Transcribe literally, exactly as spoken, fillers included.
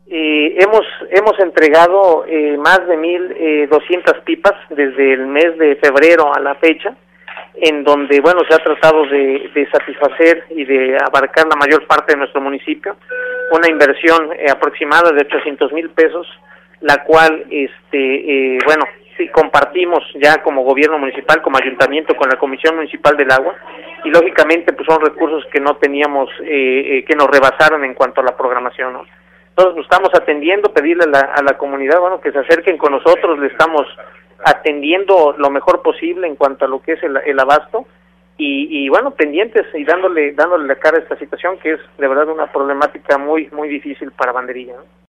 Eh, hemos hemos entregado eh, más de mil doscientas pipas desde el mes de febrero a la fecha, en donde, bueno, se ha tratado de, de satisfacer y de abarcar la mayor parte de nuestro municipio, una inversión eh, aproximada de ochocientos mil pesos, la cual, este, eh, bueno, sí compartimos ya como gobierno municipal, como ayuntamiento, con la Comisión Municipal del Agua, y lógicamente pues son recursos que no teníamos, eh, eh, que nos rebasaron en cuanto a la programación, ¿no? Entonces nos estamos atendiendo, pedirle a la, a la comunidad, bueno, que se acerquen con nosotros, le estamos atendiendo lo mejor posible en cuanto a lo que es el, el abasto, y, y bueno, pendientes y dándole dándole la cara a esta situación que es de verdad una problemática muy muy difícil para Banderilla, ¿no?